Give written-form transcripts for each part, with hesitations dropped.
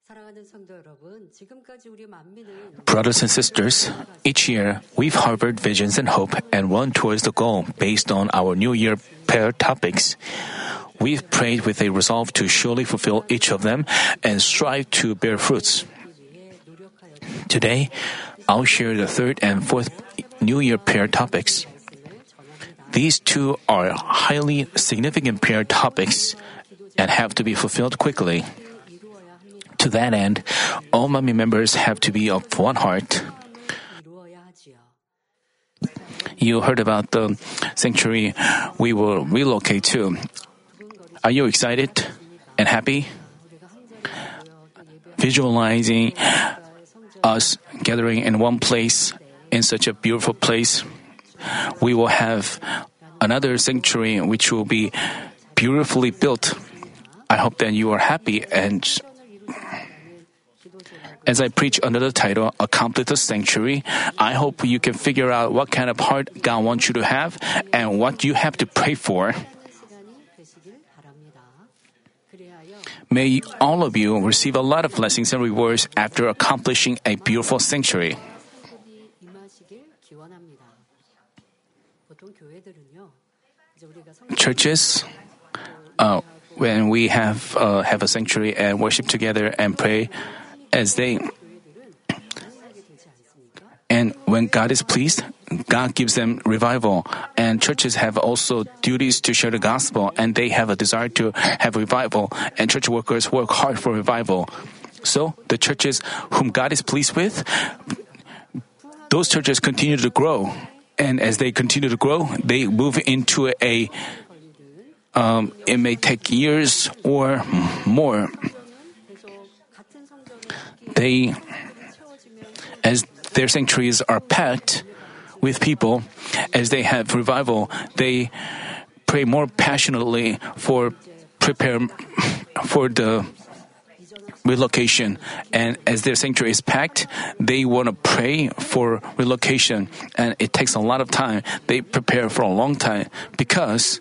Brothers and sisters, each year we've harbored visions and hope and run towards the goal based on our New Year prayer topics. We've prayed with a resolve to surely fulfill each of them and strive to bear fruits. Today, I'll share the third and fourth New Year prayer topics. These two are highly significant prayer topics and have to be fulfilled quickly. To that end, all Manmin members have to be of one heart. You heard about the sanctuary we will relocate to. Are you excited and happy? Visualizing us gathering in one place, in such a beautiful place, we will have another sanctuary which will be beautifully built. I hope that you are happy, and as I preach under the title, Accomplish the Sanctuary, I hope you can figure out what kind of heart God wants you to have and what you have to pray for. May all of you receive a lot of blessings and rewards after accomplishing a beautiful sanctuary. Churches, when we have a sanctuary and worship together and pray, and when God is pleased, God gives them revival. And churches have also duties to share the gospel, and they have a desire to have revival, and church workers work hard for revival. So the churches whom God is pleased with, those churches continue to grow. And as they continue to grow, they move into it may take years or more. As their sanctuaries are packed with people, as they have revival, they pray more passionately prepare for the relocation. And as their sanctuary is packed, they want to pray for relocation. And it takes a lot of time. They prepare for a long time because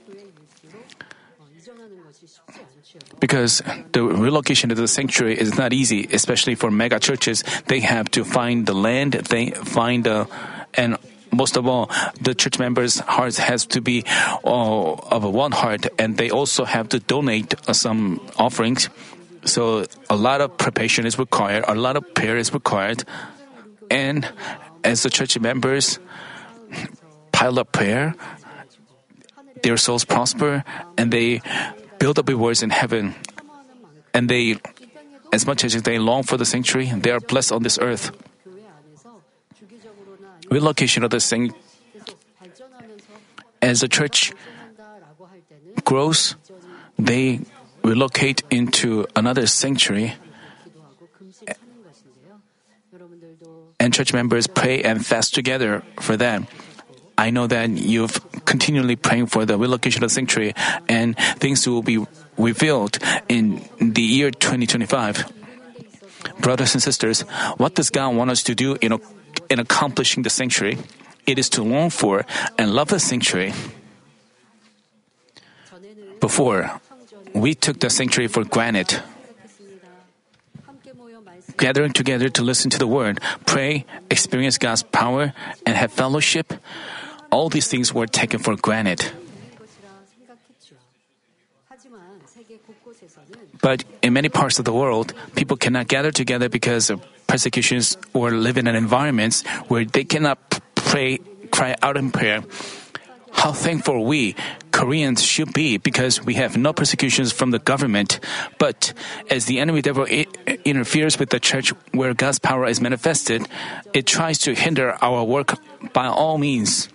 the relocation to the sanctuary is not easy, especially for mega churches. They have to find the land, and most of all, the church members' hearts has to be of one heart, and they also have to donate some offerings. So a lot of preparation is required, a lot of prayer is required, and as the church members pile up prayer, their souls prosper, and they build up rewards in heaven. And they, as much as they long for the sanctuary, they are blessed on this earth. Relocation of the sanctuary, as the church grows, they relocate into another sanctuary, and church members pray and fast together for that. I know that you've continually praying for the relocation of the sanctuary, and things will be revealed in the year 2025. Brothers and sisters, what does God want us to do in accomplishing the sanctuary? It is to long for and love the sanctuary. Before, we took the sanctuary for granted. Gathering together to listen to the word, pray, experience God's power, and have fellowship, all these things were taken for granted. But in many parts of the world, people cannot gather together because of persecutions or live in an environment where they cannot cry out in prayer. How thankful we, Koreans, should be because we have no persecutions from the government. But as the enemy devil interferes with the church where God's power is manifested, it tries to hinder our work by all means.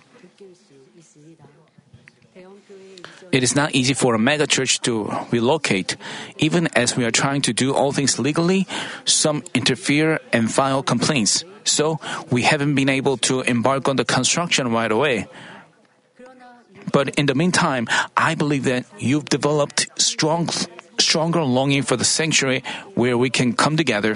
It is not easy for a mega church to relocate. Even as we are trying to do all things legally, some interfere and file complaints. So we haven't been able to embark on the construction right away. But in the meantime, I believe that you've developed stronger longing for the sanctuary where we can come together.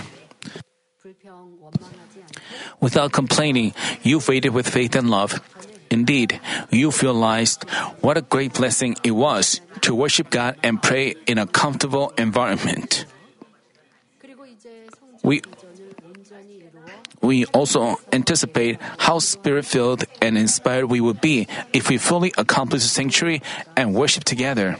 Without complaining, you've waited with faith and love. Indeed, you've realized what a great blessing it was to worship God and pray in a comfortable environment. we we also anticipate how spirit-filled and inspired we would be if we fully accomplish the sanctuary and worship together.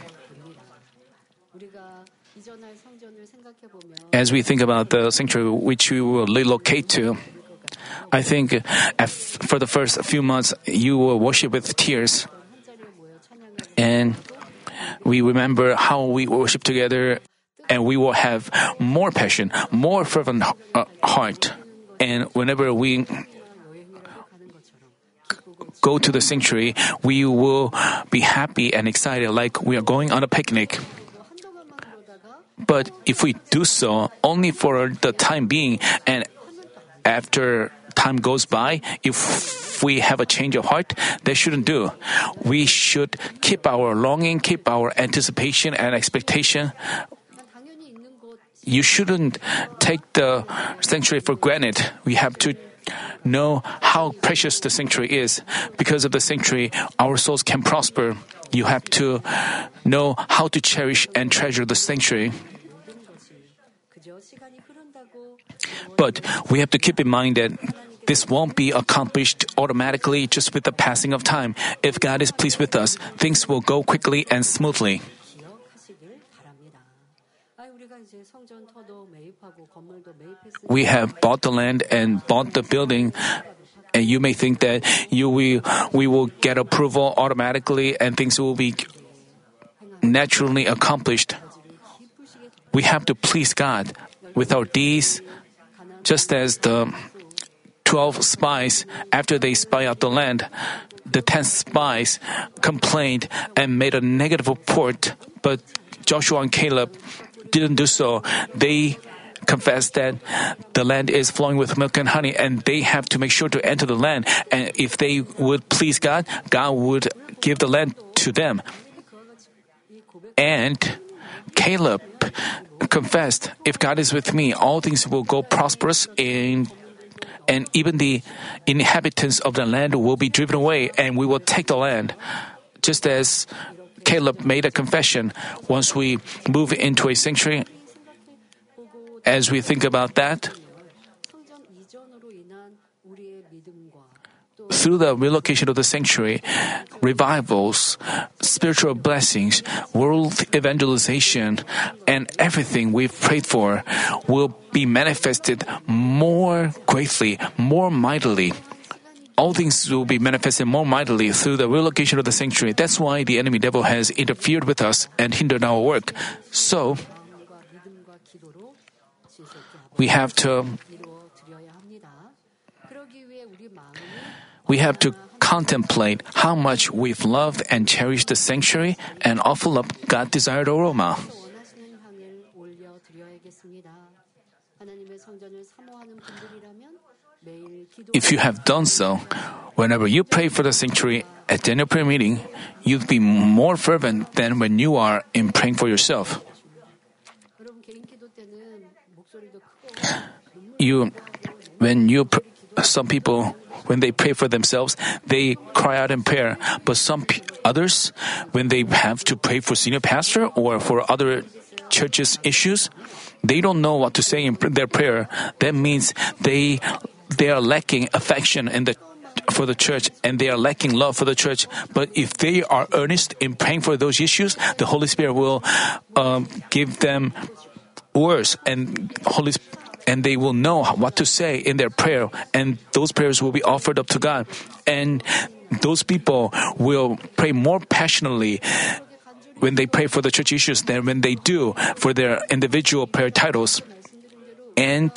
As we think about the sanctuary which we will relocate to, I think for the first few months you will worship with tears. And we remember how we worship together, and we will have more passion, more fervent heart. And whenever we go to the sanctuary, we will be happy and excited like we are going on a picnic. But if we do so only for the time being, and after time goes by, if we have a change of heart, that shouldn't do. We should keep our longing, keep our anticipation and expectation. You shouldn't take the sanctuary for granted. We have to know how precious the sanctuary is. Because of the sanctuary, our souls can prosper. You have to know how to cherish and treasure the sanctuary. But we have to keep in mind that this won't be accomplished automatically just with the passing of time. If God is pleased with us, things will go quickly and smoothly. We have bought the land and bought the building, and you may think that we will get approval automatically and things will be naturally accomplished. We have to please God with our deeds, just as the 12 spies, after they spy out the land, the 10 spies complained and made a negative report, but Joshua and Caleb didn't do so. They confessed that the land is flowing with milk and honey, and they have to make sure to enter the land. And if they would please God, God would give the land to them. And Caleb confessed, if God is with me, all things will go prosperous, and even the inhabitants of the land will be driven away, and we will take the land. Just as Caleb made a confession, once we move into a sanctuary, as we think about that, through the relocation of the sanctuary, revivals, spiritual blessings, world evangelization, and everything we've prayed for will be manifested more greatly, more mightily. All things will be manifested more mightily through the relocation of the sanctuary. That's why the enemy devil has interfered with us and hindered our work. So, we have to contemplate how much we've loved and cherished the sanctuary and offer up God's desired aroma. If you have done so, whenever you pray for the sanctuary at the annual prayer meeting, you'll be more fervent than when you are in praying for yourself. Some people, when they pray for themselves, they cry out in prayer. But some others, when they have to pray for senior pastor or for other churches' issues, they don't know what to say in their prayer. That means they are lacking affection for the church, and they are lacking love for the church. But if they are earnest in praying for those issues, the Holy Spirit will give them words, and they will know what to say in their prayer, and those prayers will be offered up to God. And those people will pray more passionately when they pray for the church issues than when they do for their individual prayer titles. And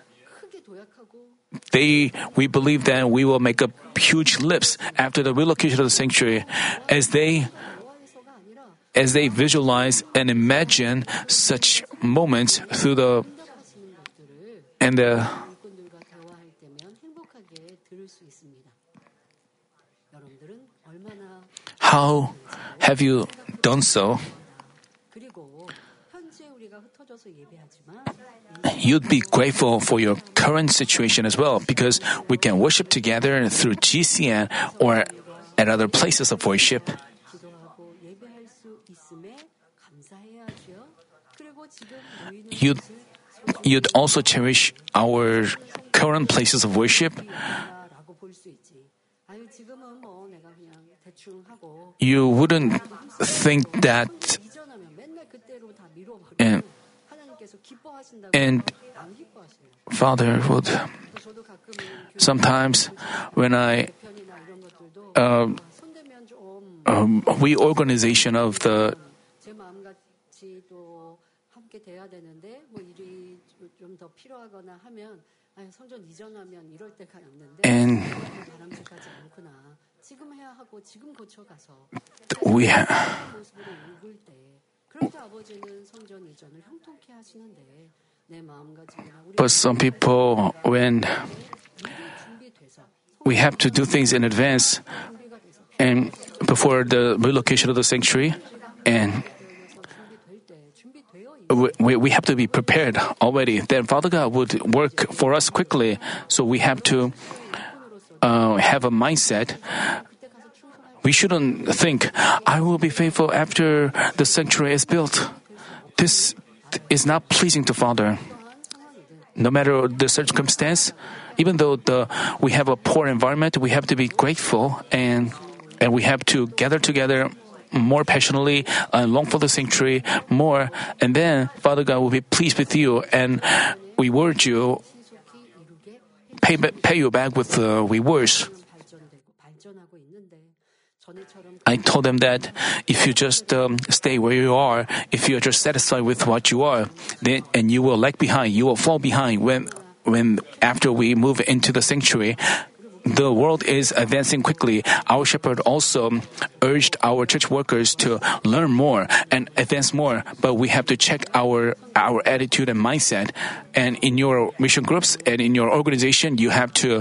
we believe that we will make up huge lips after the relocation of the sanctuary as they visualize and imagine such moments through the how have you done so? You'd be grateful for your current situation as well, because we can worship together through GCN or at other places of worship. you'd also cherish our current places of worship. 라고 볼 수 있지. 아유, 지금은 뭐 내가 그냥 대충 하고 You wouldn't think that, 이전하면 맨날 그때로 다 미뤄버리고 and, 하나님께서 기뻐하신다고 and 안 기뻐하시네요. Father would 저도 가끔은 sometimes when I 편이나 이런 것들도 손대면 좀 reorganization of the 제 마음같이 또 함께 돼야 되는데 뭐 일이 좀 더 필요하거나 하면 아유, 성전 이전하면 이럴 때가 없는데 and 바람직하지 않구나. 지금 해야 하고 지금 고쳐가서 we 모습으로 읽을 때 그럴 때 아버지는 성전 이전을 형통케 하시는데 내 마음가짐이나 우리 but some people when 준비돼서 we have to do things in advance 준비가 돼서 and before the relocation of the sanctuary, and 준비될 때 준비되어 있는 we have to be prepared already. Then Father God would work for us quickly. So we have to have a mindset. We shouldn't think, I will be faithful after the sanctuary is built. This is not pleasing to Father. No matter the circumstance, even though we have a poor environment, we have to be grateful and we have to gather together more passionately and long for the sanctuary more. And then Father God will be pleased with you and reward you, pay you back with rewards. 발전하고 있는데 전에처럼 I told them that if you just stay where you are, if you're just satisfied with what you are, then and you will lag behind, you will fall behind when after we move into the sanctuary. The world is advancing quickly. Our shepherd also urged our church workers to learn more and advance more, but we have to check our attitude and mindset. And in your mission groups and in your organization, you have to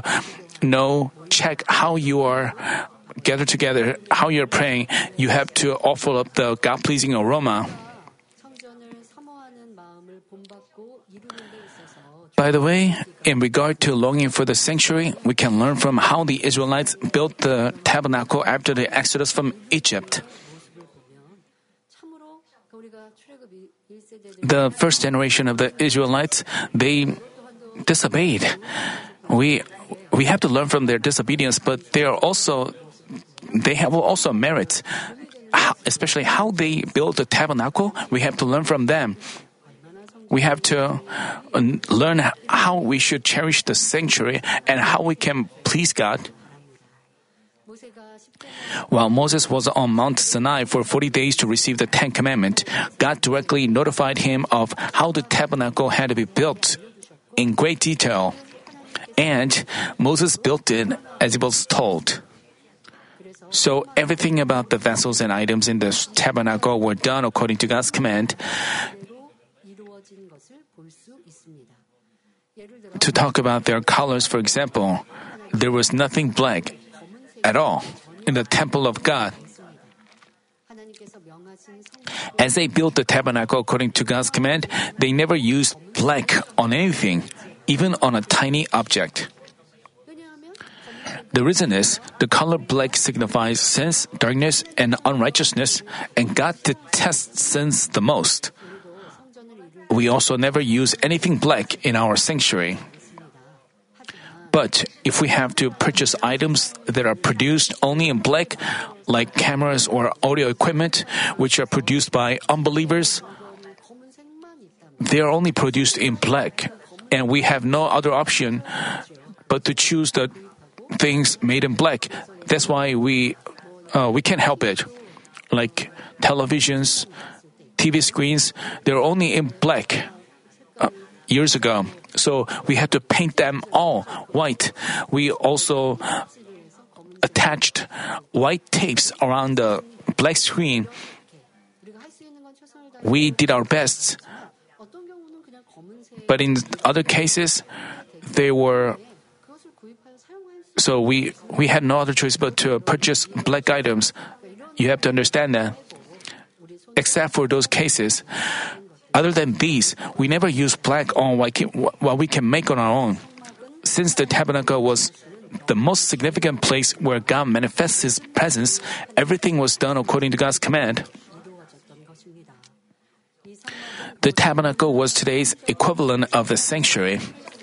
check how you are gathered together, how you're praying. You have to offer up the God-pleasing aroma. 성전을 사모하는 마음을 본받고 이루는 데 있어서 By the way, in regard to longing for the sanctuary, we can learn from how the Israelites built the tabernacle after the exodus from Egypt. 모습을 보면 참으로 우리가 출애굽 1세대들 The first generation of the Israelites, they disobeyed. We have to learn from their disobedience, but they have also merit. Especially how they built the tabernacle, we have to learn from them. We have to learn how we should cherish the sanctuary and how we can please God. 모세가 10대 While Moses was on Mount Sinai for 40 days to receive the Ten Commandments, God directly notified him of how the tabernacle had to be built in great detail. And Moses built it as he was told. So everything about the vessels and items in the tabernacle were done according to God's command. 이루어진 것을 볼 수 있습니다. 예를 들어 To talk about their colors, for example, there was nothing black at all in the temple of God. 하나님께서 명하신 성전 As they built the tabernacle according to God's command, they never used black on anything, even on a tiny object. 왜냐하면 The reason is the color black signifies sins, darkness, and unrighteousness, and God detests sins the most. 성전을 이룰 We also never use anything black in our sanctuary. But if we have to purchase items that are produced only in black, like cameras or audio equipment, which are produced by unbelievers, 검은색만 있다면 they are only produced in black, and we have no other option but to choose the things made in black. That's why we can't help it. Like televisions, TV screens, they're only in black years ago. So we had to paint them all white. We also attached white tapes around the black screen. 우리가 할 수 있는 건 최선을 다해 We did our best. 어떤 경우는 그냥 검은색 But in other cases, they were 그것을 구입하여 사용할 수 so we had no other choice but to purchase black items. You have to understand that. Except for those cases, other than these, we never use black on what we can make on our own. Since the tabernacle was the most significant place where God manifests His presence, everything was done according to God's command. 이루어졌던 것입니다. 이 The tabernacle was today's equivalent of the sanctuary.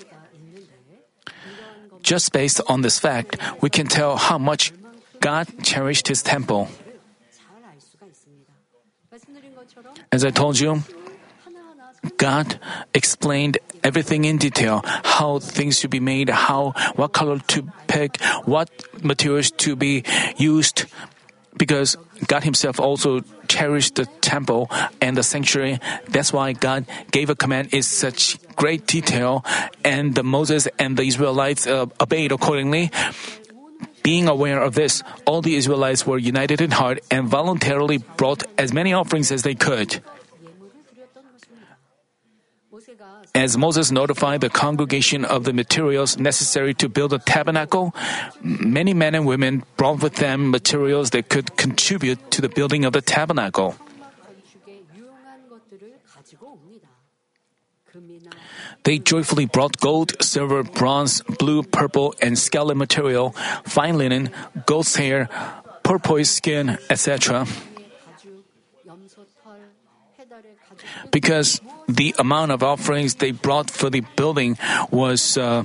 Just based on this fact, we can tell how much God cherished His temple. 잘 알 수가 있습니다. 말씀드린 것처럼 As I told you, God explained everything in detail, how things should be made, what color to pick, what materials to be used, because God Himself also cherished the temple and the sanctuary. That's why God gave a command in such great detail, and Moses and the Israelites obeyed accordingly. Being aware of this, all the Israelites were united in heart and voluntarily brought as many offerings as they could. 예물을 드렸던 것입니다. 모세가 As Moses notified the congregation of the materials necessary to build a tabernacle, many men and women brought with them materials that could contribute to the building of the tabernacle. 건축에 유용한 것들을 가지고 옵니다. 금이나 They joyfully brought gold, silver, bronze, blue, purple, and scarlet material, fine linen, goat's hair, porpoise skin, etc. 가죽, 염소털, 해달의 가죽 Because the amount of offerings they brought for the building was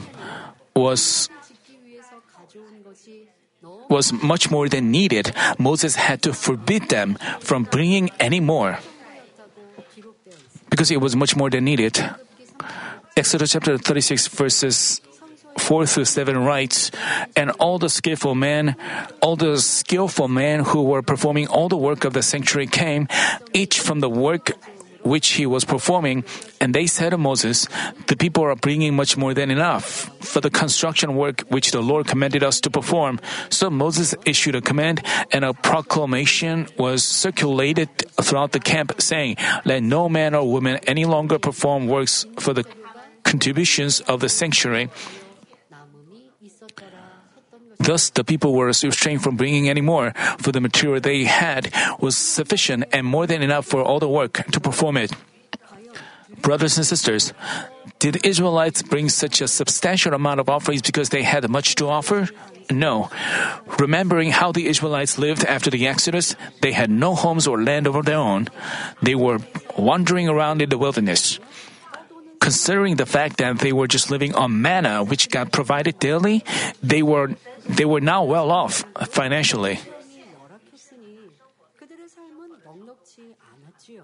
짓기 위해서 가져온 것이 너무 much more than needed, Moses had to forbid them from bringing any more 없다고 기록되어 있습니다. because it was much more than needed. Exodus chapter 36 verses 4 through 7 writes, "And all the skillful men who were performing all the work of the sanctuary came, each from the work which he was performing, and they said to Moses, 'The people are bringing much more than enough for the construction work which the Lord commanded us to perform.' So Moses issued a command, and a proclamation was circulated throughout the camp, saying, 'Let no man or woman any longer perform works for the contributions of the sanctuary.' 남음이 있었더라 했던 것. Thus, the people were restrained from bringing any more, for the material they had was sufficient and more than enough for all the work to perform it. Brothers and sisters, did Israelites bring such a substantial amount of offerings because they had much to offer? No. Remembering how the Israelites lived after the Exodus, they had no homes or land of their own. They were wandering around in the wilderness. Considering the fact that they were just living on manna which God provided daily, they were now well off financially. 열악했으니 그들의 삶은 넉넉지 않았지요.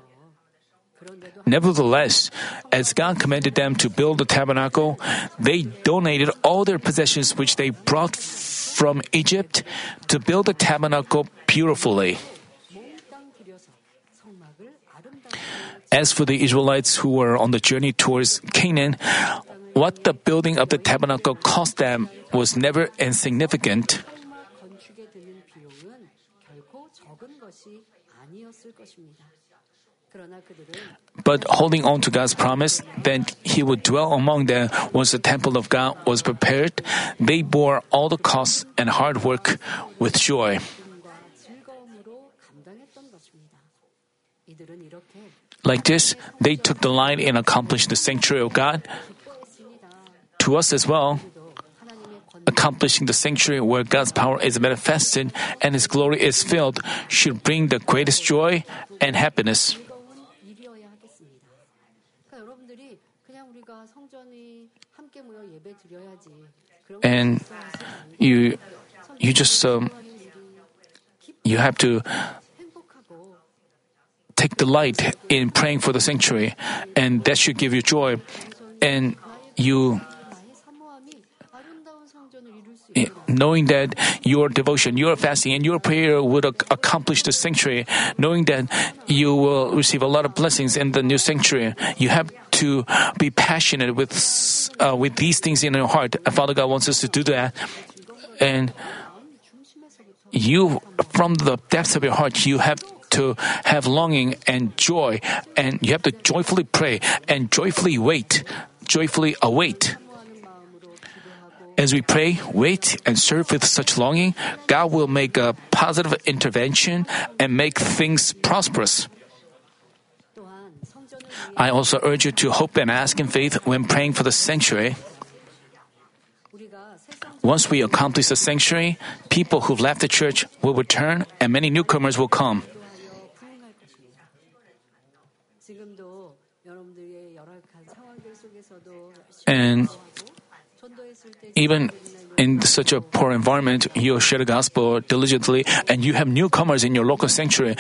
그런데도 Nevertheless, as God commanded them to build the tabernacle, they donated all their possessions which they brought from Egypt to build the tabernacle beautifully. 몽땅 들여서 성막을 아름답게 As for the Israelites who were on the journey towards Canaan, what the building of the tabernacle cost them was never insignificant. 성막 건축에 드는 비용은 결코 적은 것이 아니었을 것입니다. 그러나 그들은 But holding on to God's promise that He would dwell among them once the temple of God was prepared, they bore all the costs and hard work with joy. 기쁨과 즐거움으로 감당했던 것입니다. 이들은 이렇게 Like this, they took delight in accomplishing the sanctuary of God. 기뻐했습니다. To us as well, 또 하나님의 권 accomplishing the sanctuary where God's power is manifested and His glory is filled should bring the greatest joy and happiness. 즐거운 일이어야 하겠습니다. 그러니까 여러분들이 그냥 우리가 성전이 함께 모여 예배 드려야지. 그런 And you just you have to 행복하고 take delight in praying for the sanctuary, and that should give you joy. And you, 나의 사모함이 아름다운 성전을 이룰 수 있도록 knowing that your devotion, your fasting, and your prayer would accomplish the sanctuary, knowing that you will receive a lot of blessings in the new sanctuary, you have to be passionate with these things in your heart. Father God wants us to do that, and you, from the depths of your heart, you have to have longing and joy, and you have to joyfully pray and joyfully await. As we pray, wait, and serve with such longing, God will make a positive intervention and make things prosperous. 또한 성전을 위해 I also urge you to hope and ask in faith when praying for the sanctuary. 우리가 세상 Once we accomplish the sanctuary, people who've left the church will return and many newcomers will come. 기도하여 부응할 것입니다. 지금도 여러분들 And even in such a poor environment, you share the gospel diligently, and you have newcomers in your local sanctuary.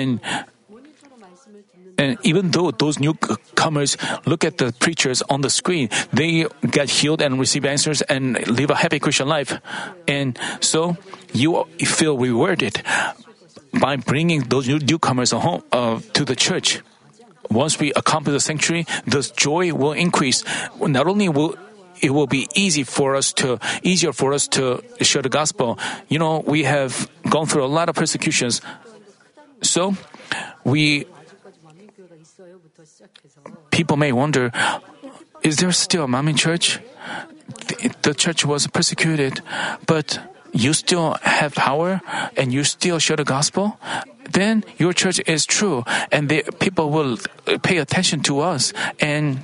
And even though those newcomers look at the preachers on the screen, they get healed and receive answers and live a happy Christian life. And so you feel rewarded by bringing those newcomers home to the church. Once we accomplish the sanctuary, the joy will increase. Not only will it will be easier for us to share the gospel. We have gone through a lot of persecutions. So people may wonder, is there still a Manmin church? The church was persecuted, but you still have power and you still share the gospel? Then your church is true, and people will pay attention to us. And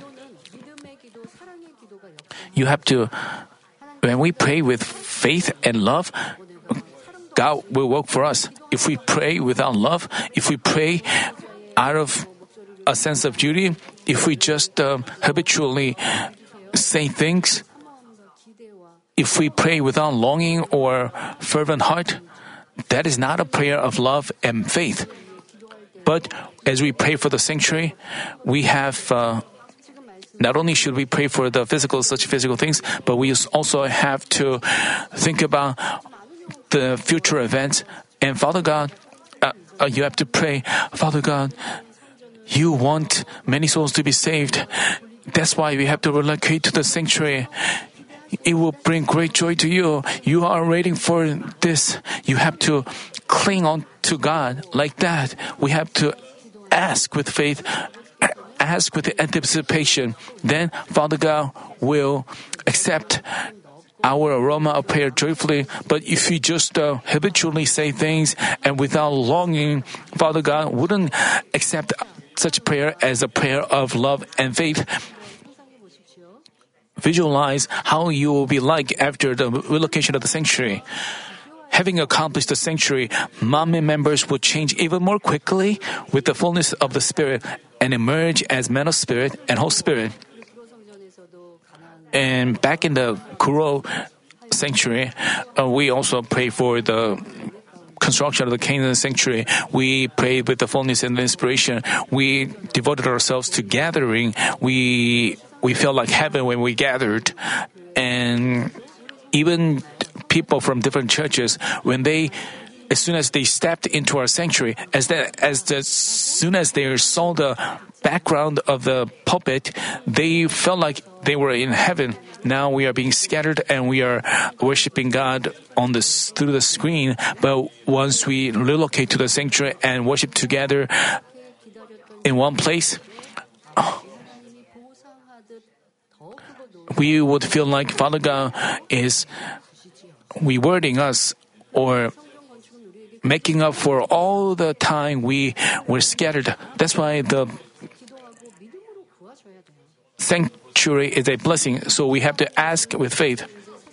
you have to, when we pray with faith and love, God will work for us. If we pray without love, if we pray out of a sense of duty, if we just habitually say things, if we pray without longing or fervent heart, that is not a prayer of love and faith. But as we pray for the sanctuary, we have not only should we pray for such physical things, but we also have to think about the future events. And Father God, you have to pray, Father God, you want many souls to be saved. That's why we have to relocate to the sanctuary. It will bring great joy to you. You are waiting for this. You have to cling on to God like that. We have to ask with faith, ask with anticipation. Then Father God will accept our aroma of prayer joyfully. But if we just habitually say things and without longing, Father God wouldn't accept such prayer as a prayer of love and faith. Visualize how you will be like after the relocation of the sanctuary. Having accomplished the sanctuary, Manmin members will change even more quickly with the fullness of the Spirit and emerge as men of Spirit and whole Spirit. And back in the Kuro sanctuary, we also pray for the construction of the Canaan sanctuary. We prayed with the fullness and the inspiration. We devoted ourselves to gathering. We felt like heaven when we gathered. And even people from different churches, as soon as they stepped into our sanctuary, as soon as they saw the background of the pulpit, they felt like they were in heaven. Now we are being scattered and we are worshiping God through the screen. But once we relocate to the sanctuary and worship together in one place, we would feel like Father God is rewarding us or making up for all the time we were scattered. That's why the sanctuary is a blessing, so we have to ask with faith.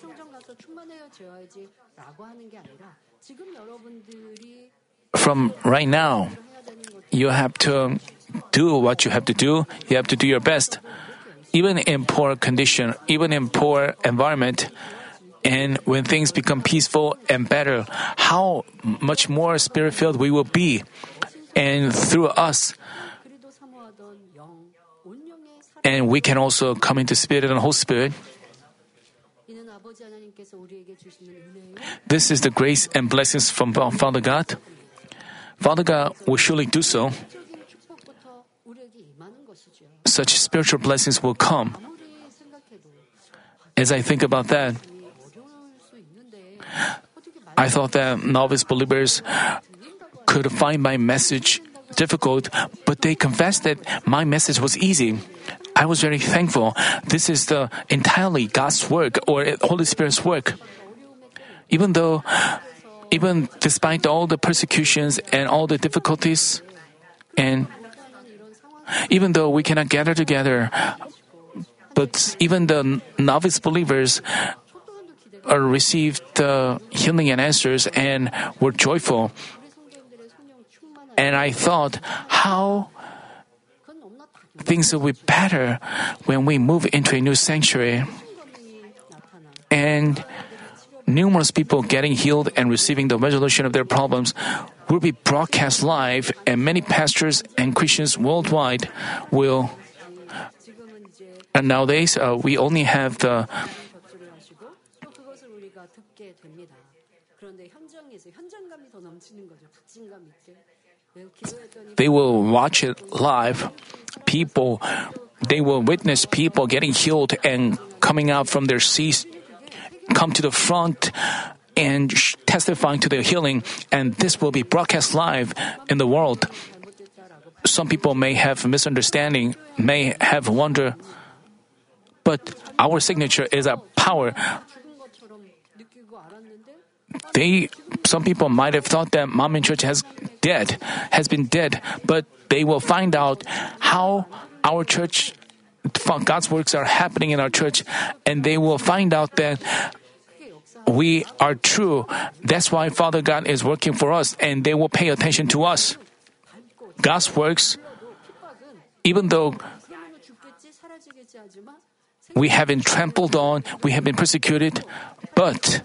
From right now, you have to do what you have to do. You have to do your best. Even in poor condition, even in poor environment, and when things become peaceful and better, how much more spirit-filled we will be. And through us, and we can also come into Spirit and Holy Spirit. This is the grace and blessings from Father God. Father God will surely do so. Such spiritual blessings will come. As I think about that, I thought that novice believers could find my message difficult, but they confessed that my message was easy. I was very thankful. This is entirely God's work or Holy Spirit's work. Even despite all the persecutions and all the difficulties, and even though we cannot gather together, but even the novice believers received the healing and answers and were joyful. And I thought, how things will be better when we move into a new sanctuary. And numerous people getting healed and receiving the resolution of their problems will be broadcast live, and many pastors and Christians worldwide will. And nowadays, we only have the. 또 그것을 우리가 듣게 됩니다. 그런데 현장에서 현장감이 더 넘치는 거죠. 박진감 있게. 기도했더니 They will watch it live. People, they will witness people getting healed and coming out from their seats, come to the front and testifying to their healing, and this will be broadcast live in the world. Some people may have misunderstanding, may have wonder, but our signature is a power. Some people might have thought that Manmin Church has been dead, but they will find out how our church, God's works are happening in our church, and they will find out that we are true. That's why Father God is working for us, and they will pay attention to us. God's works, even though we have been trampled on, we have been persecuted, but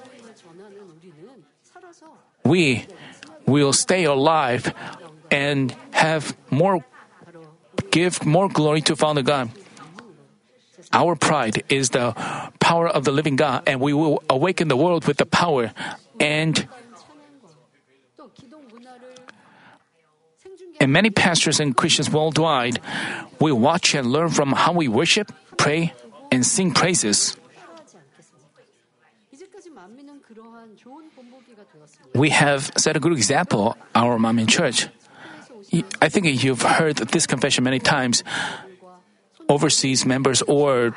we will stay alive and give more glory to Father God. Our pride is the power of the living God, and we will awaken the world with the power. And many pastors and Christians worldwide will watch and learn from how we worship, pray, and sing praises. We have set a good example, our Manmin Church. I think you've heard this confession many times. Overseas members or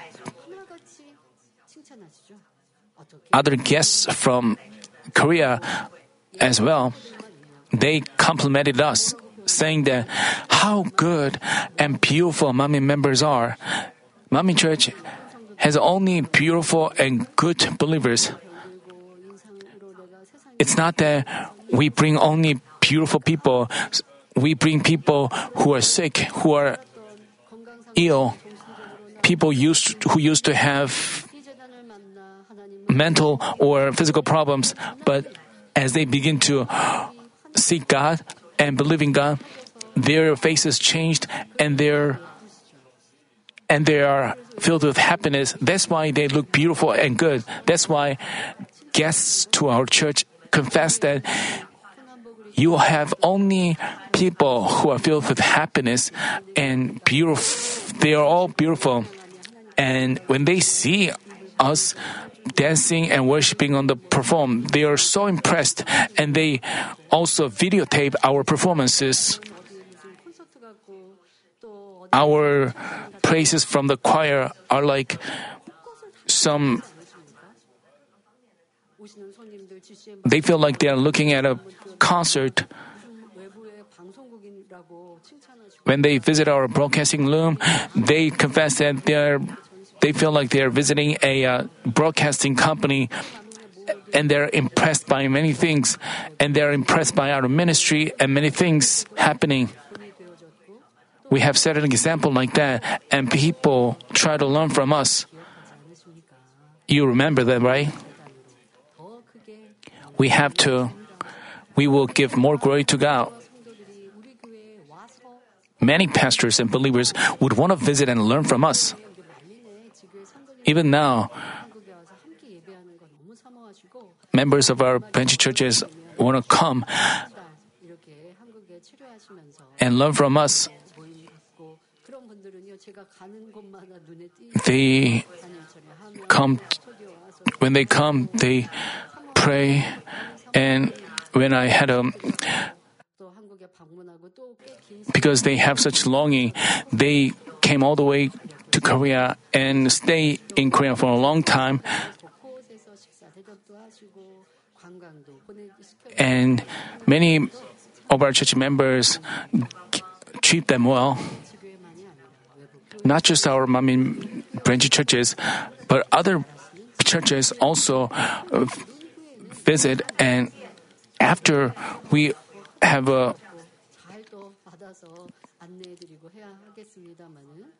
other guests from Korea as well, they complimented us, saying that how good and beautiful Manmin members are. Manmin Church has only beautiful and good believers. It's not that we bring only beautiful people. We bring people who are sick, who are ill, people who used to have mental or physical problems, but as they begin to seek God and believe in God, their faces changed and they are filled with happiness. That's why they look beautiful and good. That's why guests to our church confess that you have only people who are filled with happiness and beautiful. They are all beautiful. And when they see us dancing and worshiping on the perform, they are so impressed, and they also videotape our performances. Our praises from the choir are like some. They feel like they are looking at a concert. When they visit our broadcasting room, they confess that they feel like they are visiting a broadcasting company, and they're impressed by many things, and they're impressed by our ministry and many things happening. We have set an example like that, and people try to learn from us. You remember that, right? We will give more glory to God. Many pastors and believers would want to visit and learn from us. Even now, members of our branch churches want to come and learn from us. When they come, they pray, and when I had because they have such longing, they came all the way to Korea and stay in Korea for a long time. And many of our church members treat them well. Not just our Manmin branch churches, but other churches also visit, and after we have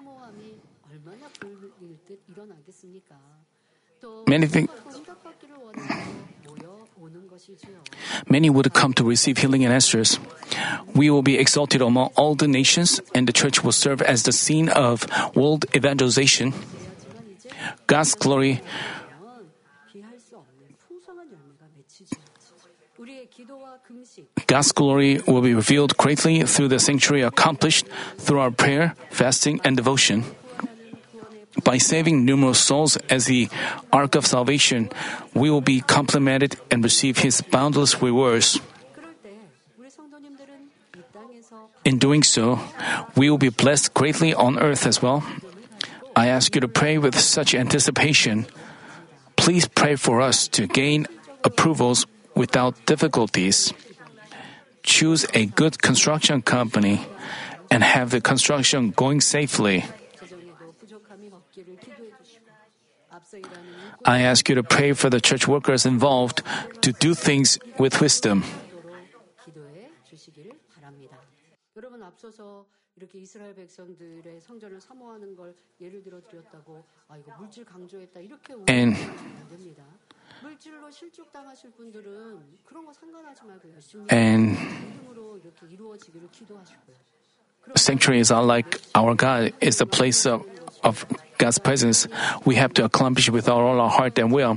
사모함이 얼마나 불일듯 일어나겠습니까? 또 Many think 응답받기를 원하여 모여오는 것이지요. Many would come to receive healing and answers. We will be exalted among all the nations, and the church will serve as the scene of world evangelization. God's glory 비할 수 없는 풍성한 열매가 맺히죠. 우리의 기도와 금식, God's glory will be revealed greatly through the sanctuary accomplished through our prayer, fasting, and devotion. By saving numerous souls as the ark of salvation, we will be complimented and receive His boundless rewards. 그럴 때 우리 성도님들은 이 땅에서 In doing so, we will be blessed greatly on earth as well. I ask you to pray with such anticipation. Please pray for us to gain approvals without difficulties. Choose a good construction company and have the construction going safely. 재정에도 부족함이 없기를 기도해 주시고 앞서 일하는 I ask you to pray for the church workers involved to do things with wisdom. 인도로 기도해 주시기를 바랍니다. 여러분 앞서서 이렇게 이스라엘 백성들의 성전을 사모하는 걸 예를 들어 드렸다고 이거 물질 강조했다 이렇게 And- 우기면 안 됩니다. 물질로 실족당하실 분들은 그런 거 상관하지 말고 열심히 And 믿음으로 이렇게 이루어지기를 기도하시고요. sanctuary is not like our God is the place of God's presence. We have to accomplish with all our heart and will.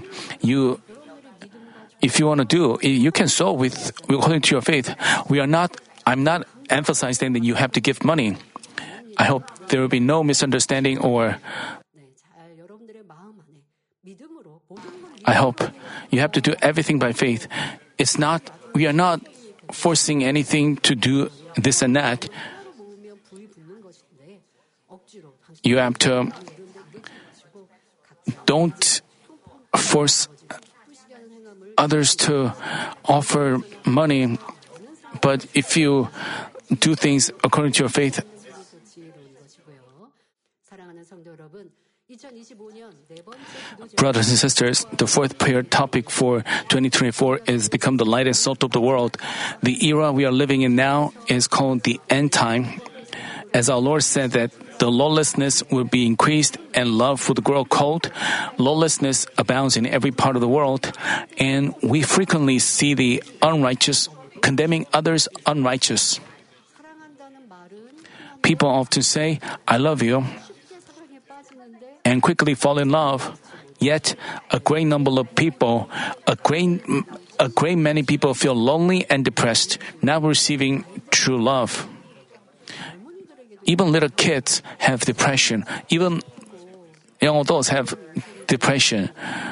If you want to do, you can sow with according to your faith. I'm not emphasizing that you have to give money. I hope there will be no misunderstanding or 네, 잘 여러분들의 마음 안에 믿음으로 모든 걸 I hope you have to do everything by faith. We are not forcing anything to do this and that. 하나로 모으면 부이 붙는 것인데 억지로 당신 You have to 이런 데 이렇게 하시고 각자 don't force 기쁘시게 하는 행함을 others to offer money, but if you do things according to your faith, 그래서 지혜로운 것이고요. 사랑하는 성도 여러분, 2025년 네 번째 기도 제목 brothers and sisters, the fourth prayer topic for 2024 is become the light and salt of the world. The era we are living in now is called the end time. As our Lord said that the lawlessness will be increased and love would grow cold, lawlessness abounds in every part of the world, and we frequently see the unrighteous condemning others unrighteous. 사랑한다는 말은 People often say, I love you, 쉽게 사랑에 빠지는데 and quickly fall in love. Yet, a great number of people, a great many people feel lonely and depressed, not receiving true love. Even little kids have depression. Even young adults have depression.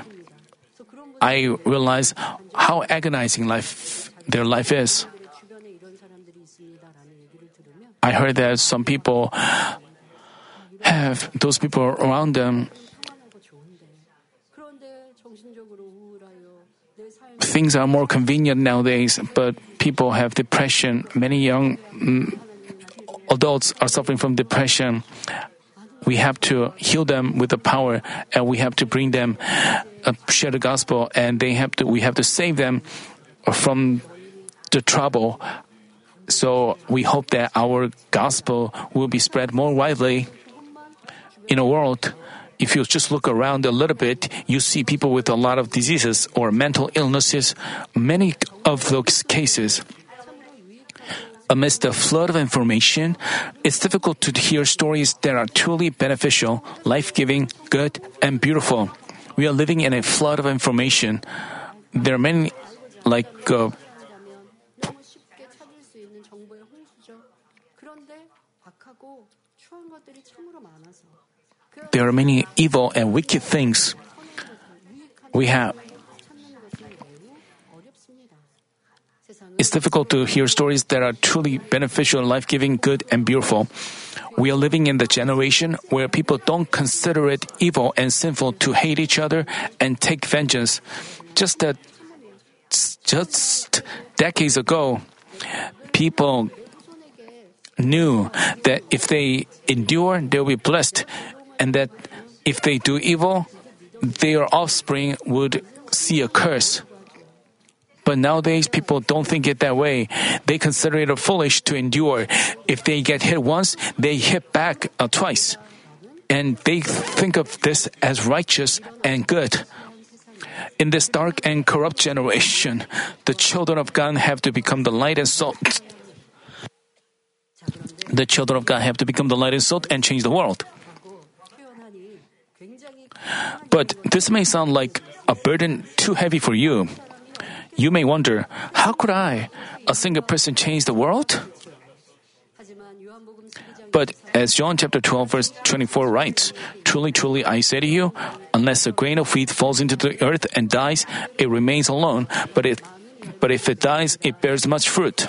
I realize how agonizing their life is. 주변에 이런 사람들이 있습니다라는 얘기를 들으면 I heard that some people have those people around them. 평안하고 좋은데 그런데 정신적으로 우울하여 내 삶에 Things are more convenient nowadays, but people have depression. Many young adults are suffering from depression. We have to heal them with the power, and we have to bring them, share the gospel, and we have to save them from the trouble. So we hope that our gospel will be spread more widely in a world. If you just look around a little bit, you see people with a lot of diseases or mental illnesses. Many of those cases, amidst the flood of information, it's difficult to hear stories that are truly beneficial, life-giving, good, and beautiful. We are living in a flood of information. There are many, like 하려면 너무 쉽게 찾을 수 있는 정보의 홍수죠. 그런데 악하고 추한 것들이 참으로 많아서 there are many evil and wicked things. We have. 찾는 것이 매우 어렵습니다. 세상은 It's difficult to hear stories that are truly beneficial, life-giving, good, and beautiful. We are living in the generation where people don't consider it evil and sinful to hate each other and take vengeance. Just decades ago, people knew that if they endure, they'll be blessed, and that if they do evil, their offspring would see a curse. But nowadays, people don't think it that way. They consider it foolish to endure. If they get hit once, they hit back twice. and they think of this as righteous and good. In this dark and corrupt generation, the children of God have to become the light and salt. The children of God have to become the light and salt and change the world. But this may sound like a burden too heavy for you. You may wonder, how could I, a single person, change the world? But as John chapter 12 verse 24 writes, "Truly, truly, I say to you, unless a grain of wheat falls into the earth and dies, it remains alone, but if it dies, it bears much fruit."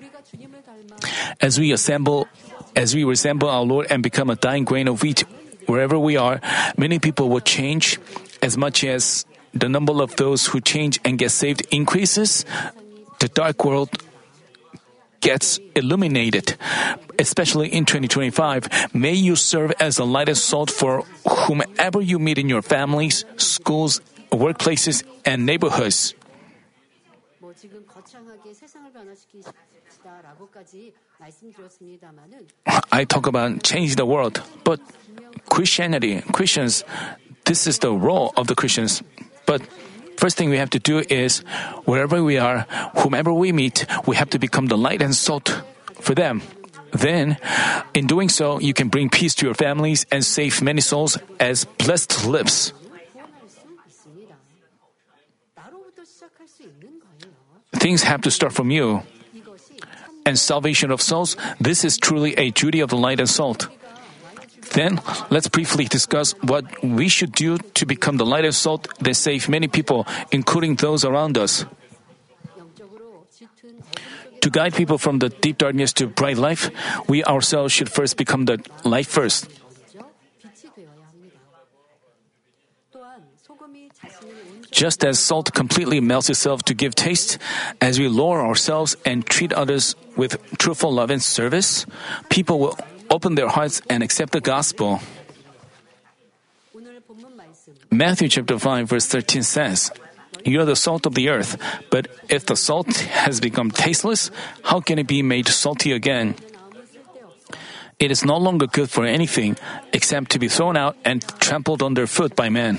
As we resemble our Lord and become a dying grain of wheat wherever we are, many people will change. As much as the number of those who change and get saved increases, the dark world gets illuminated. Especially in 2025, may you serve as a light and salt for whomever you meet in your families, schools, workplaces, and neighborhoods. 지금 거창하게 세상을 변화시키시다라고까지 말씀드렸습니다만은 I talk about changing the world, but Christians, this is the role of the Christians. But first thing we have to do is, wherever we are, whomever we meet, we have to become the light and salt for them. Then, in doing so, you can bring peace to your families and save many souls as blessed lips. Things have to start from you. And salvation of souls, this is truly a duty of the light and salt. Then, let's briefly discuss what we should do to become the light and salt that save many people, including those around us. To guide people from the deep darkness to bright life, we ourselves should first become the light first. Just as salt completely melts itself to give taste, as we lower ourselves and treat others with truthful love and service, people will open their hearts and accept the gospel. Matthew chapter 5 verse 13 says, "You are the salt of the earth, but if the salt has become tasteless, how can it be made salty again? It is no longer good for anything except to be thrown out and trampled underfoot by men."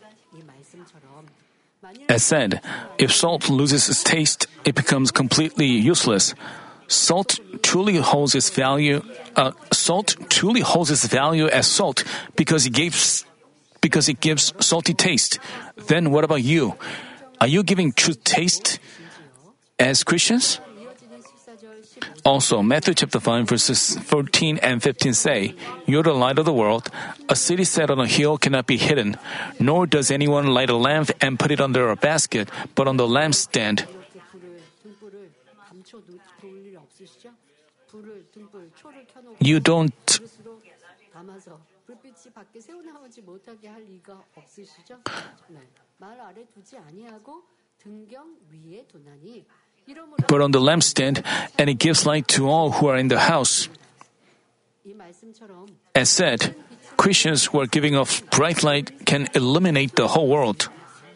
As said, if salt loses its taste, it becomes completely useless. Salt truly holds its value as salt because it gives salty taste. Then what about you? Are you giving true taste as Christians? Also, Matthew chapter 5 verses 14 and 15 say, "You are the light of the world. A city set on a hill cannot be hidden, nor does anyone light a lamp and put it under a basket, but on the lampstand." You don't put on the lampstand, and it gives light to all who are in the house. As said, Christians who are giving off bright light can illuminate the whole world.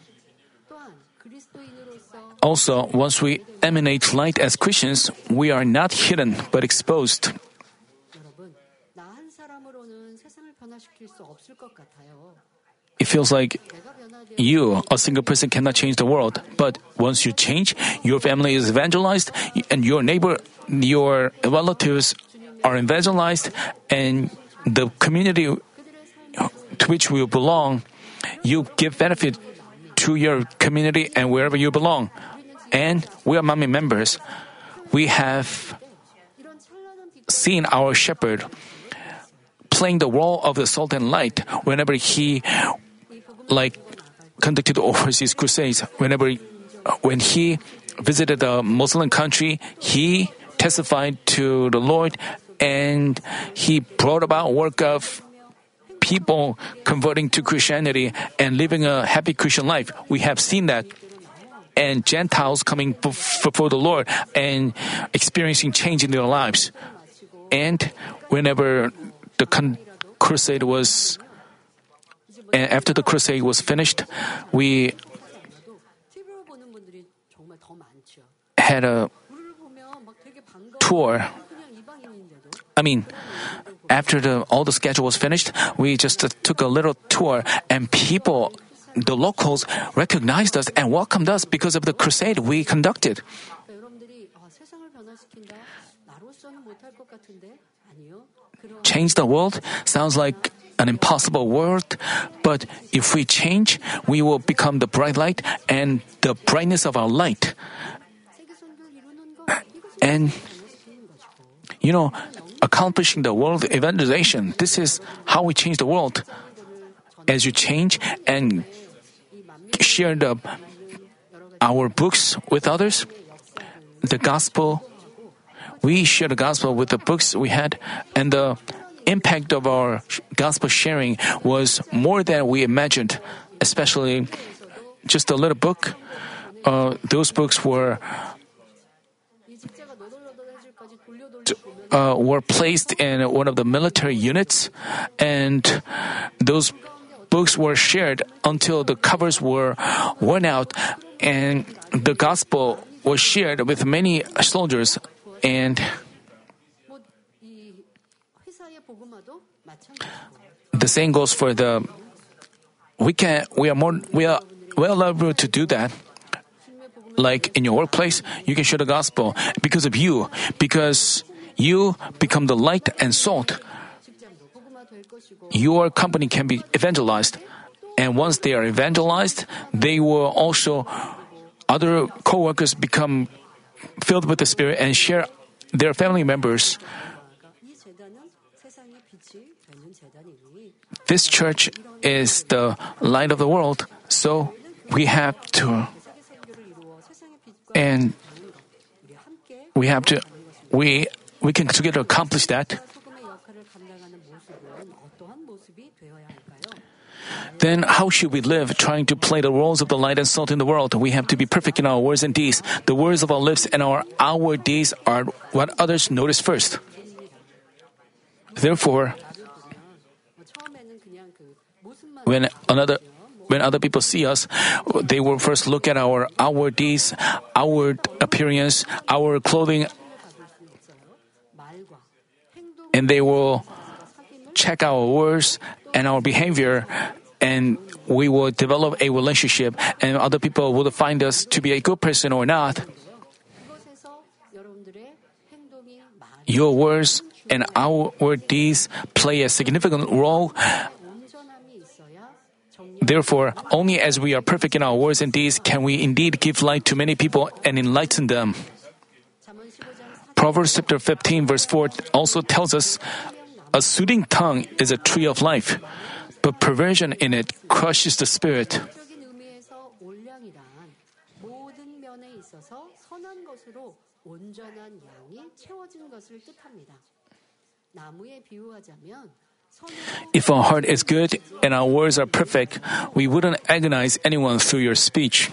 Also, once we emanate light as Christians, we are not hidden but exposed. It feels like you, a single person, cannot change the world. But once you change, your family is evangelized, and your neighbor, your relatives are evangelized, and the community to which we belong, you give benefit to your community and wherever you belong. And we are Manmin members. We have seen our shepherd playing the role of the salt and light whenever he conducted overseas crusades. When he visited a Muslim country, he testified to the Lord, and he brought about work of people converting to Christianity and living a happy Christian life. We have seen that. And Gentiles coming before the Lord and experiencing change in their lives. And whenever the crusade was, and after the crusade was finished, we had a tour. after all the schedule was finished, we just took a little tour, and people, the locals, recognized us and welcomed us because of the crusade we conducted. 여러분들이 세상을 변화시킨다. 나로서는 못할 것 같은데 아니요. Change the world sounds like an impossible world, but if we change, we will become the bright light and the brightness of our light. And accomplishing the world evangelization, this is how we change the world. As you change and share our books with others, the gospel, we share the gospel with the books we had, and the impact of our gospel sharing was more than we imagined, especially just a little book. Those books were placed in one of the military units, and those books were shared until the covers were worn out, and the gospel was shared with many soldiers. And the same goes for we are well able to do that. Like in your workplace, you can share the gospel because of you, because you become the light and salt. Your company can be evangelized, and once they are evangelized, they will also, other co-workers become filled with the Spirit and share their family members. This church is the light of the world, so we can together accomplish that. Then how should we live trying to play the roles of the light and salt in the world? We have to be perfect in our words and deeds. The words of our lips and our outward deeds are what others notice first. Therefore, when other people see us, they will first look at our outward deeds, outward appearance, our clothing, and they will check our words and our behavior, and we will develop a relationship, and other people will find us to be a good person or not. Your words and our deeds play a significant role. Therefore, only as we are perfect in our words and deeds can we indeed give light to many people and enlighten them. Proverbs chapter 15 verse 4 also tells us, a soothing tongue is a tree of life, but perversion in it crushes the spirit. If our heart is good and our words are perfect, we wouldn't agonize anyone through your speech.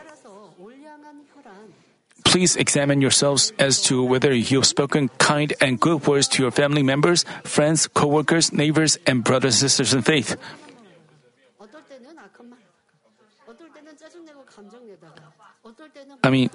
Please examine yourselves as to whether you've spoken kind and good words to your family members, friends, co-workers, neighbors, and brothers and sisters in faith. I mean,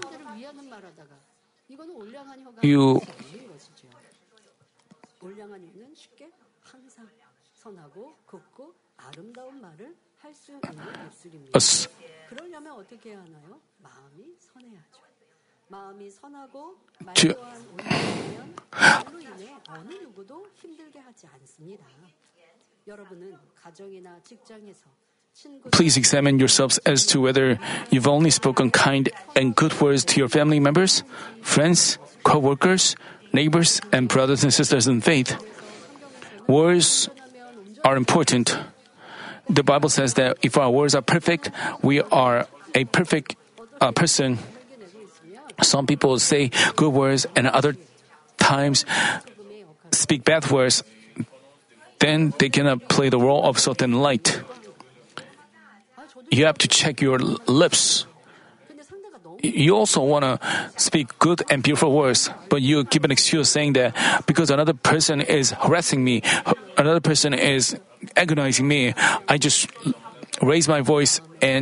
Please examine yourselves as to whether you've only spoken kind and good words to your family members, friends, co-workers, neighbors, and brothers and sisters in faith. Words are important. The Bible says that if our words are perfect, we are a perfect person. Some people say good words and other times speak bad words. Then they cannot play the role of salt and light. You have to check your lips. You also want to speak good and beautiful words, but you give an excuse saying that because another person is harassing me, another person is agonizing me, I just raise my voice, and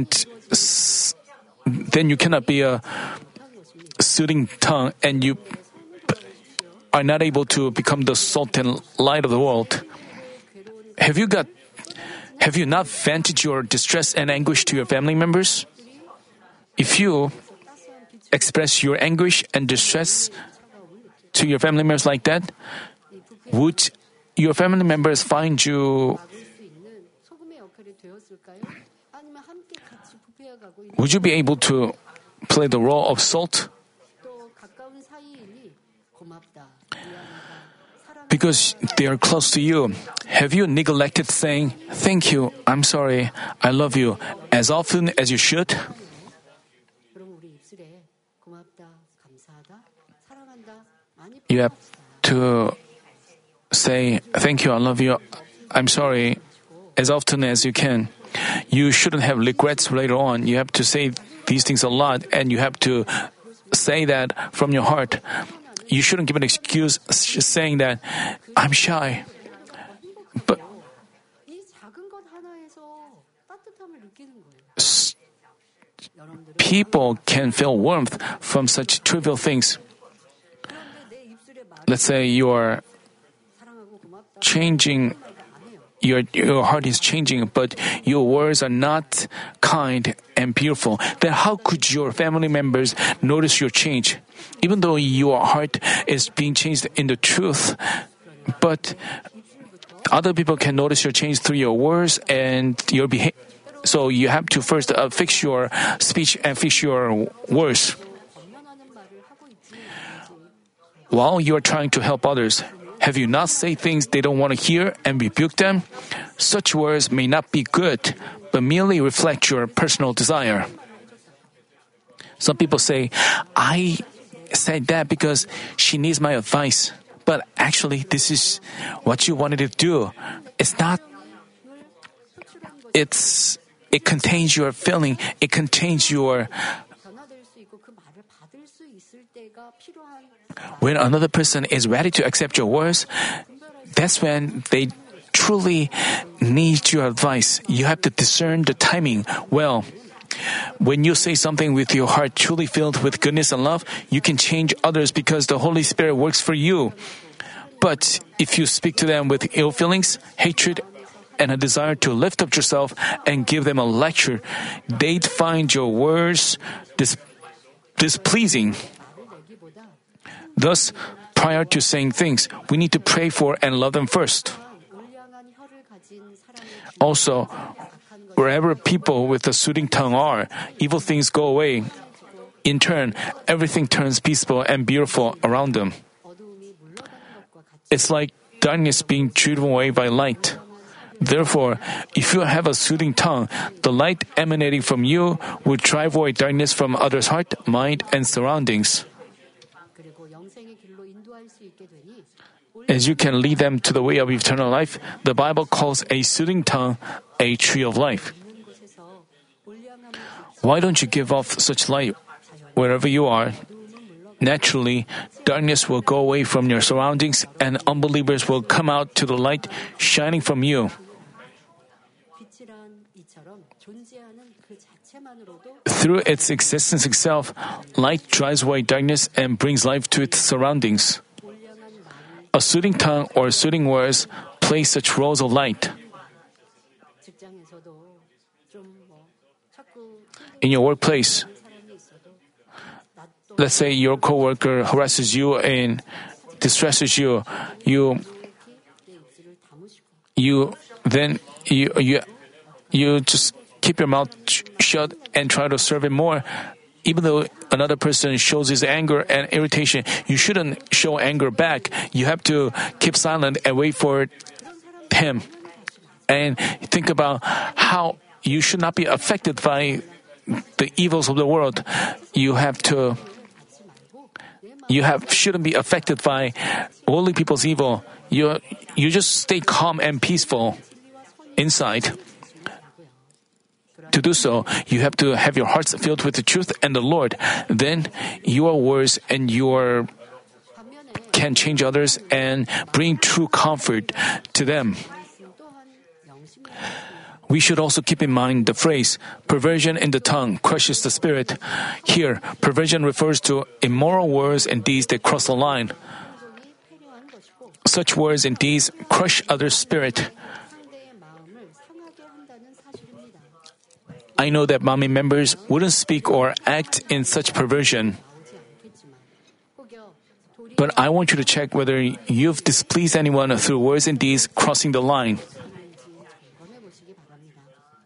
then you cannot be a soothing tongue, and are not able to become the salt and light of the world. Have you not vented your distress and anguish to your family members? If you express your anguish and distress to your family members like that, would your family members find you? Would you be able to play the role of salt? Because they are close to you, have you neglected saying, "Thank you, I'm sorry, I love you," as often as you should? You have to say, "Thank you, I love you, I'm sorry," as often as you can. You shouldn't have regrets later on. You have to say these things a lot, and you have to say that from your heart. You shouldn't give an excuse saying that, "I'm shy." But people can feel warmth from such trivial things. Let's say you are changing, your heart is changing, but your words are not kind and beautiful. Then how could your family members notice your change? Even though your heart is being changed in the truth, but other people can notice your change through your words and your behavior. So you have to first fix your speech and fix your words. While you are trying to help others, have you not said things they don't want to hear and rebuke them? Such words may not be good, but merely reflect your personal desire. Some people say, "I said that because she needs my advice." But actually, this is what you wanted to do. It contains your feeling. It contains your. When another person is ready to accept your words, that's when they truly need your advice. You have to discern the timing well. When you say something with your heart truly filled with goodness and love, you can change others because the Holy Spirit works for you. But if you speak to them with ill feelings, hatred, and a desire to lift up yourself and give them a lecture, they'd find your words displeasing. Thus, prior to saying things, we need to pray for and love them first. Also, wherever people with a soothing tongue are, evil things go away. In turn, everything turns peaceful and beautiful around them. It's like darkness being driven away by light. Therefore, if you have a soothing tongue, the light emanating from you will drive away darkness from others' heart, mind, and surroundings. As you can lead them to the way of eternal life, the Bible calls a soothing tongue a tree of life. Why don't you give off such light wherever you are? Naturally, darkness will go away from your surroundings and unbelievers will come out to the light shining from you. Through its existence itself, light drives away darkness and brings life to its surroundings. A soothing tongue or soothing words play such roles of light. In your workplace, let's say your coworker harasses you and distresses you. You just keep your mouth shut and try to serve him more. Even though another person shows his anger and irritation, you shouldn't show anger back. You have to keep silent and wait for him. And think about how you should not be affected by the evils of the world. Shouldn't be affected by worldly people's evil. You just stay calm and peaceful inside. To do so, you have to have your hearts filled with the truth and the Lord. Then your words and can change others and bring true comfort to them. We should also keep in mind the phrase, perversion in the tongue crushes the spirit. Here, perversion refers to immoral words and deeds that cross the line. such words and deeds crush others' spirit. 상대의 마음을 상하게 한다는 사실입니다. I know that mommy members wouldn't speak or act in such perversion. 나오지 않겠지만 혹여 도리어 But I want you to check whether you've displeased anyone through words and deeds crossing the line. 상한지 점검해 보시기 바랍니다.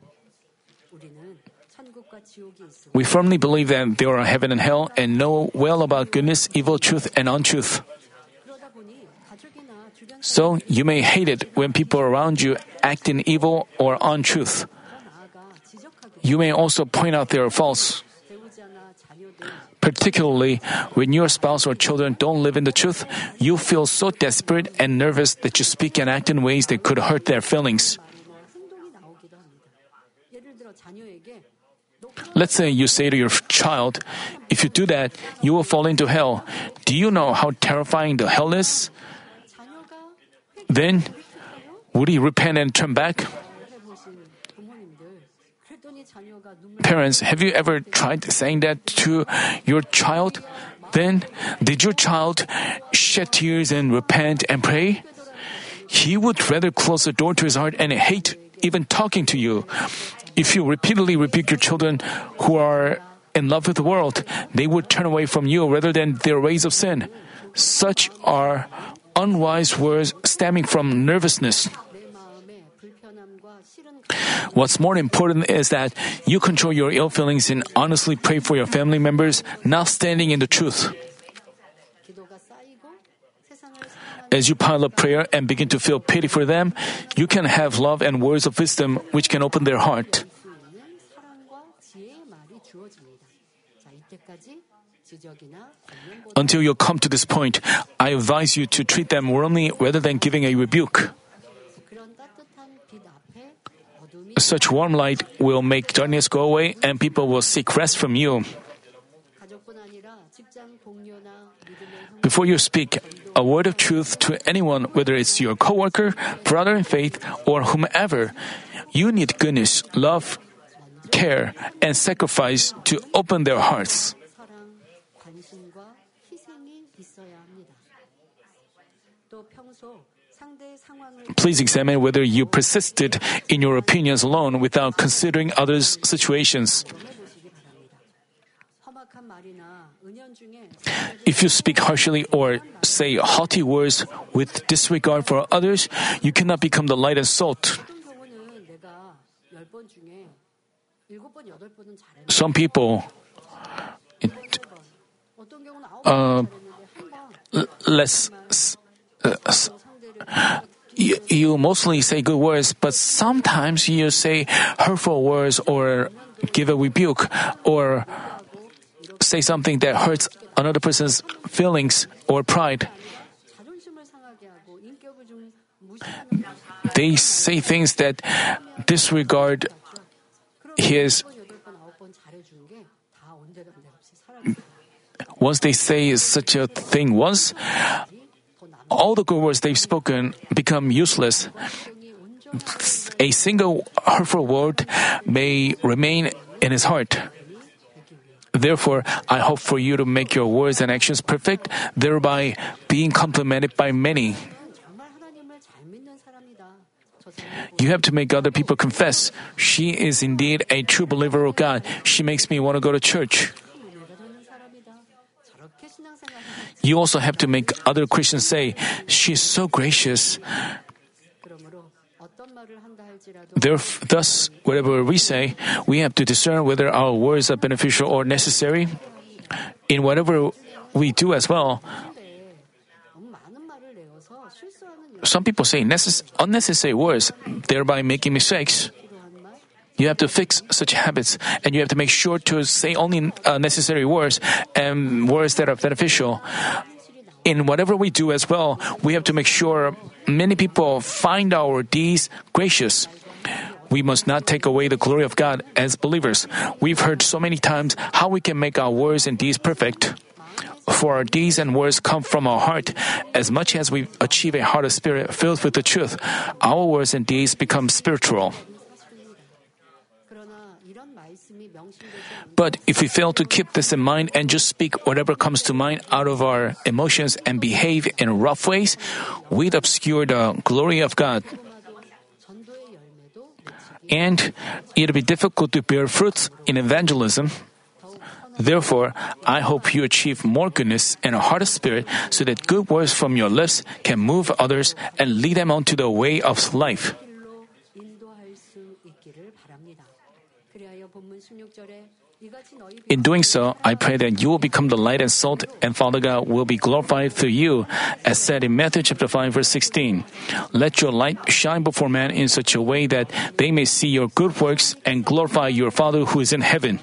우리는 천국과 지옥이 있으며 We firmly believe that there are heaven and hell and know well about goodness, evil, truth, and untruth. 그러다 보니 가족이나 주변 So you may hate it when people around you act in evil or untruth. 더 나아가 지적하게 You may also point out their faults. 배우자나 자녀들 Particularly when your spouse or children don't live in the truth, you feel so desperate and nervous that you speak and act in ways that could hurt their feelings. 말이나 행동이 나오기도 합니다. 예를 들어 자녀에게 너 Let's say you say to your child, if you do that, you will fall into hell. Do you know how terrifying the hell is? 자녀가 Then, would he repent and turn back? 해보신 부모님들 그랬더니 자녀가 눈물 Parents, have you ever tried saying that to your child? Then, did your child shed tears and repent and pray? He would rather close the door to his heart and hate even talking to you. If you repeatedly rebuke your children who are in love with the world, they would turn away from you rather than their ways of sin. Such are unwise words stemming from nervousness. 내 마음의 불편함과 싫은 What's more important is that you control your ill feelings and honestly pray for your family members not standing in the truth. 기도가 쌓이고 세상을 사랑하는 As you pile up prayer and begin to feel pity for them, you can have love and words of wisdom which can open their heart. 수 있는 사랑과 지혜의 말이 주어집니다. 자, 이때까지 지적이나 권면보다 Until you come to this point, I advise you to treat them warmly rather than giving a rebuke. 그런 따뜻한 빛 앞에 어둠이 Such warm light will make darkness go away and people will seek rest from you. 가족뿐 아니라 직장 동료나 믿음의 형 Before you speak a word of truth to anyone, whether it's your coworker, brother in faith, or whomever, you need goodness, love, care, and sacrifice to open their hearts. 사랑, 관심과 희생이 있어야 합니다. 또 평소 상대의 상황을 Please examine whether you persisted in your opinions alone without considering others' situations. 해보시기 바랍니다. 험악한 말이나 은연중에 If you speak harshly or say haughty words with disregard for others, you cannot become the light and salt. 어떤 경우는 내가 10번 중에 7번, 8번은 잘했는데 Some people, 어떤 경우는 9번 잘했는데 less, 상대를 you mostly say good words, but sometimes you say hurtful words or give a rebuke or say something that hurts another person's feelings or pride. 자존심을 상하게 하고 인격을 좀 무시하는 They say things that disregard his. 7번, 8번, 9번 잘해준 게 다 온데간데 없이 사라졌어요. Once they say such a thing once, 더 남은 all the good words they've spoken become useless. 행동이 온전하게 A single hurtful word may remain in his heart. Therefore, I hope for you to make your words and actions perfect, thereby being complimented by many. 정말 하나님을 잘 믿는 사람이다. 저 사람이 You have to make other people confess, she is indeed a true believer of God. She makes me want to go to church. 은혜가 되는 사람이다. 저렇게 신앙생활을 You also have to make other Christians say, she is so gracious. 그러므로 어떤 말을 한다 할지라도 Thus, whatever we say, we have to discern whether our words are beneficial or necessary. In whatever we do as well, 근데 너무 많은 말을 내어서 실수하는 some people say unnecessary words, thereby making mistakes. 필요한 말 You have to fix such habits, and you have to make sure to say only necessary words and words that are beneficial. In whatever we do as well, we have to make sure many people find our deeds gracious. We must not take away the glory of God as believers. We've heard so many times how we can make our words and deeds perfect. For our deeds and words come from our heart. As much as we achieve a heart of spirit filled with the truth, our words and deeds become spiritual. 그러나 But if we fail to keep this in mind and just speak whatever comes to mind out of our emotions and behave in rough ways, we'd obscure the glory of God. And it'll be difficult to bear fruits in evangelism. Therefore, I hope you achieve more goodness and a heart of spirit so that good words from your lips can move others and lead them onto the way of life. In doing so, I pray that you will become the light and salt, and Father God will be glorified through you, as said in Matthew chapter 5, verse 16. Let your light shine before men in such a way that they may see your good works and glorify your Father who is in heaven.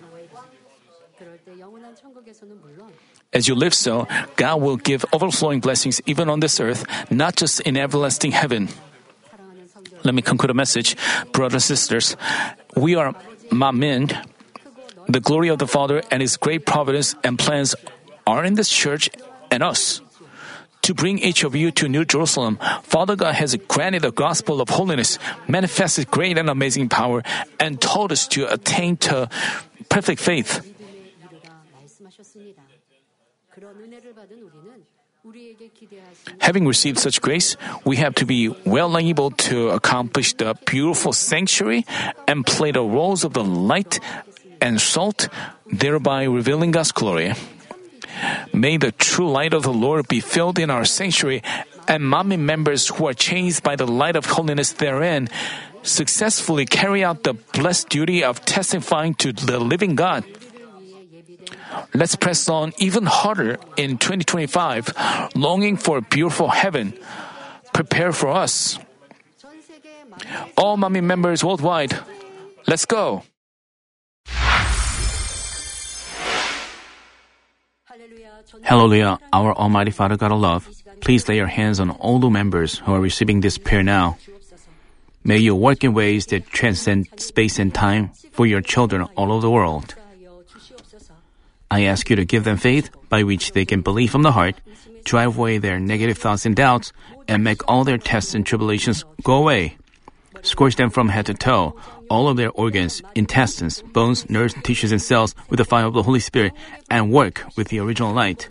As you live so, God will give overflowing blessings even on this earth, not just in everlasting heaven. Let me conclude a message. Brothers and sisters, we are Mamin. The glory of the Father and His great providence and plans are in this church and us. To bring each of you to New Jerusalem, Father God has granted the gospel of holiness, manifested great and amazing power, and told us to attain to perfect faith. Having received such grace, we have to be well able to accomplish the beautiful sanctuary and play the roles of the light and salt, thereby revealing God's glory. May the true light of the Lord be filled in our sanctuary, and Mamin members who are changed by the light of holiness therein successfully carry out the blessed duty of testifying to the living God. Let's press on even harder in 2025, longing for a beautiful heaven. Prepare for us. All Mamin members worldwide, let's go! Hallelujah, our Almighty Father God of love, please lay your hands on all the members who are receiving this prayer now. May you work in ways that transcend space and time for your children all over the world. I ask you to give them faith by which they can believe from the heart, drive away their negative thoughts and doubts, and make all their tests and tribulations go away. Scorch them from head to toe, all of their organs, intestines, bones, nerves, tissues, and cells with the fire of the Holy Spirit, and work with the original light.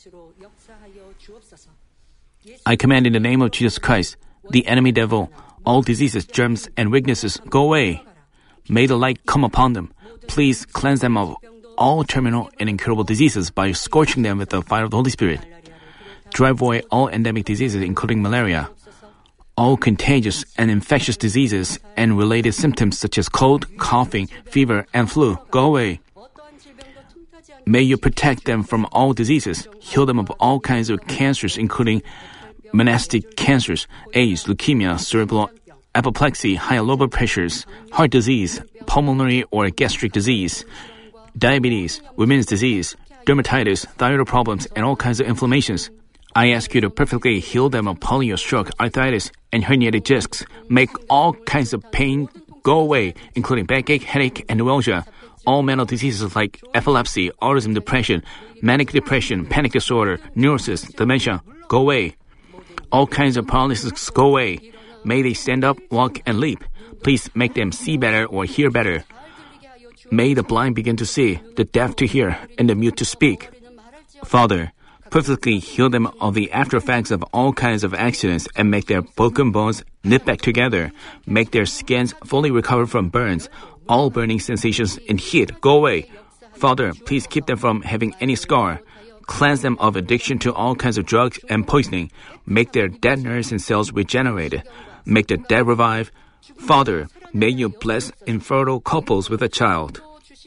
I command in the name of Jesus Christ, the enemy devil, all diseases, germs, and weaknesses go away. May the light come upon them. Please cleanse them of all terminal and incurable diseases by scorching them with the fire of the Holy Spirit. Drive away all endemic diseases, including malaria. All contagious and infectious diseases and related symptoms such as cold, coughing, fever, and flu go away. May you protect them from all diseases, heal them of all kinds of cancers, including monastic cancers, AIDS, leukemia, cerebral apoplexy, high and low blood pressures, heart disease, pulmonary or gastric disease, diabetes, women's disease, dermatitis, thyroid problems, and all kinds of inflammations. I ask you to perfectly heal them of polio, stroke, arthritis, and herniated discs. Make all kinds of pain go away, including backache, headache, and neuralgia. All mental diseases like epilepsy, autism, depression, manic depression, panic disorder, neurosis, dementia, go away. All kinds of paralysis go away. May they stand up, walk, and leap. Please make them see better or hear better. May the blind begin to see, the deaf to hear, and the mute to speak. Father, perfectly heal them of the after effects of all kinds of accidents and make their broken bones knit back together. Make their skins fully recover from burns. All burning sensations and heat go away. Father, please keep them from having any scar. Cleanse them of addiction to all kinds of drugs and poisoning. Make their dead nerves and cells regenerated. Make the dead revive. Father, may you bless infertile couples with a child.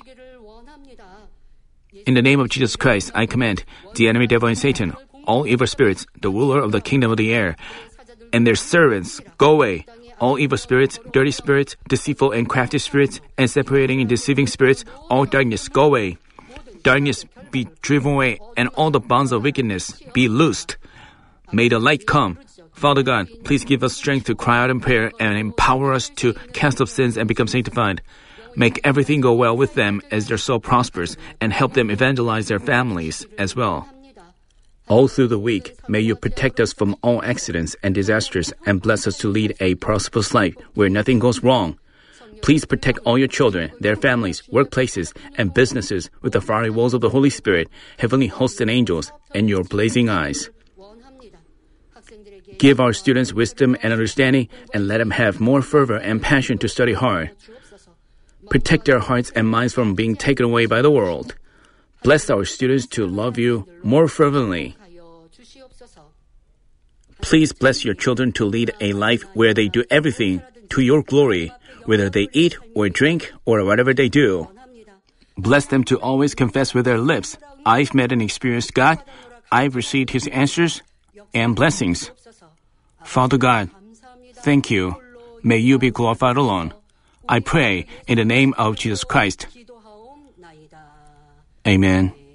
In the name of Jesus Christ, I command the enemy devil and Satan, all evil spirits, the ruler of the kingdom of the air, and their servants, go away. All evil spirits, dirty spirits, deceitful and crafty spirits, and separating and deceiving spirits, all darkness, go away. Darkness be driven away, and all the bonds of wickedness be loosed. May the light come. Father God, please give us strength to cry out in prayer and empower us to cast off sins and become sanctified. Make everything go well with them as their soul prospers, and help them evangelize their families as well. All through the week, may you protect us from all accidents and disasters and bless us to lead a prosperous life where nothing goes wrong. Please protect all your children, their families, workplaces, and businesses with the fiery walls of the Holy Spirit, heavenly hosts and angels, and your blazing eyes. Give our students wisdom and understanding, and let them have more fervor and passion to study hard. Protect their hearts and minds from being taken away by the world. Bless our students to love you more fervently. Please bless your children to lead a life where they do everything to your glory, whether they eat or drink or whatever they do. Bless them to always confess with their lips, I've met and experienced God, I've received His answers and blessings. Father God, thank you. May you be glorified alone. I pray in the name of Jesus Christ. Amen.